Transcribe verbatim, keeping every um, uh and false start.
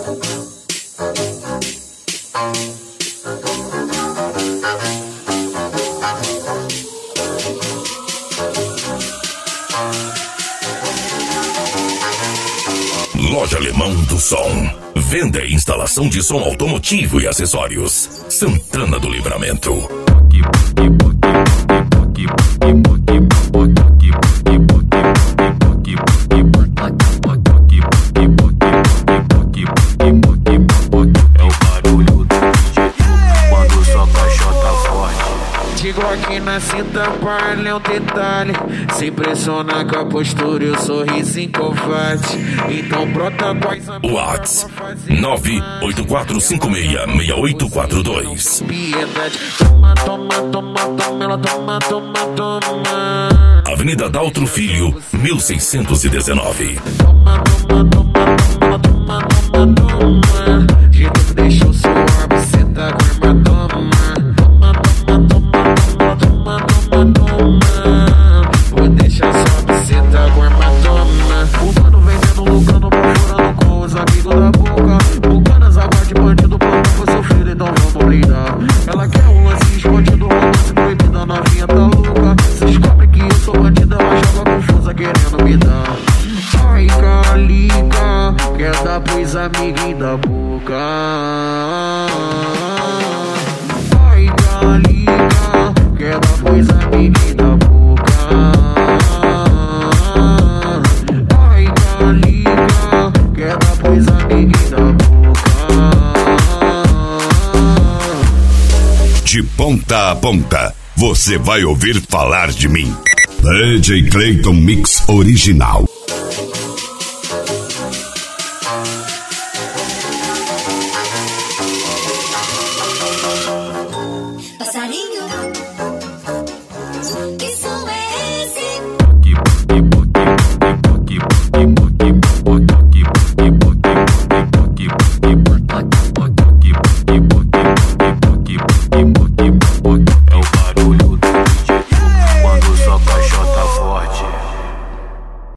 Loja Alemão do Som. Venda e instalação de som automotivo e acessórios. Santana do Livramento. Digo aqui na cinta, palha é um detalhe. Se impressiona com a postura e o sorriso covarde. Então brota voz amiga. Whats nove oito quatro cinco seis, seis oito quatro dois. Piedade. Toma, toma, toma, toma, ela toma, toma, toma. Avenida Daltro Filho, mil seiscentos e dezenove. Toma, toma, toma, toma, toma, toma, toma. Jeito que deixou o seu orbe, cê tá com hematoma. Toma, toma, toma, toma, toma, toma. Vou deixar só que cê tá com hematoma. O mano vendendo, lucrando, procurando com os amigos da boca. Bucando as águas de bandido, plano foi sofrido, então vamos brindar. Ela quer um lance escondido, romance proibido, a novinha tá louca. Se descobre que eu sou bandida, ela joga confusa querendo me dar. Ai, calica, quer dar pros amiguinhos da boca. Ai, calica, quer dar pros amiguinhos da boca. Ai, calica, quer dar pros amiguinhos da boca. De ponta a ponta, você vai ouvir falar de mim. D J Clayton Mix Original. Passarinho,